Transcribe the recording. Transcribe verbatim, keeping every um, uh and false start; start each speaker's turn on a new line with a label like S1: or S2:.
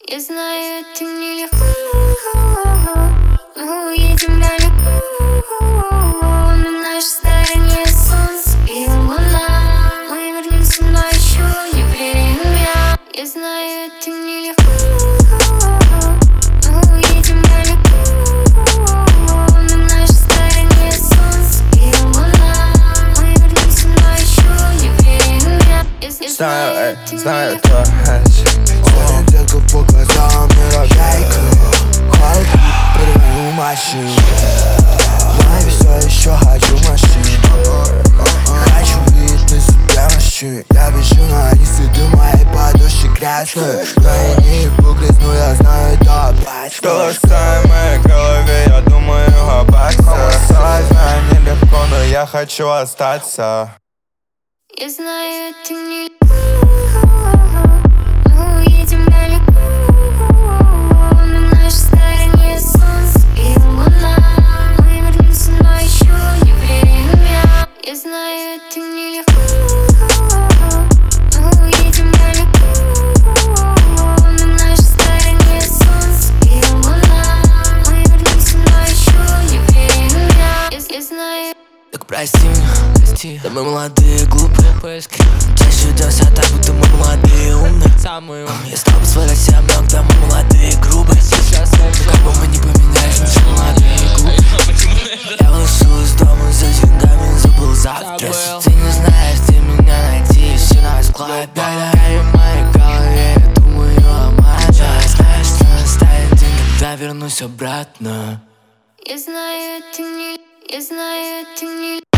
S1: Я знаю, это нелегко. Мы уедем далеко. На нашей стороне солнце и луна. Мы вернемся, но еще не время. Я знаю, это нелегко. Мы уедем далеко. На нашей стороне солнце и луна. Мы вернемся, но еще не время. Я
S2: знаю, эй, знаю, кто
S3: Только показала мне логайку. Холодно, переверну машину. Я все еще хочу машину. Хочу видеть на себе мужчин. Я вижу на листы, ты моей подушки грязные. Но я не ебу грязну, я знаю, это опасно.
S2: Голоса в моей голове, я думаю об отце. Знаю, нелегко, но я хочу остаться.
S1: Я знаю, это нелегко. Мы уедем далеко. На нашей стороне солнце и луна. Мы вернемся, но еще не время. Я знаю, это нелегко. Мы уедем далеко. На нашей стороне солнце и луна. Мы вернемся, но еще не время. Я, я знаю.
S3: Так прости меня, прости. Да мы молодые, глупые поиски. Чаще ведёшься так, будто мы молодые, умные. Самые умные. Я стал позволять себе много, да мы молодые, грубые. Сейчас я как бы мы не поменялись, мы все молодые, глупые. Я вышел из дома за деньгами, забыл завтра. Ты не знаешь, ты меня найти, все на склад. Какая в моей голове, я думаю о матче. Знаешь, что настанет день, когда вернусь обратно.
S1: Я знаю, это не... Я знаю, это не...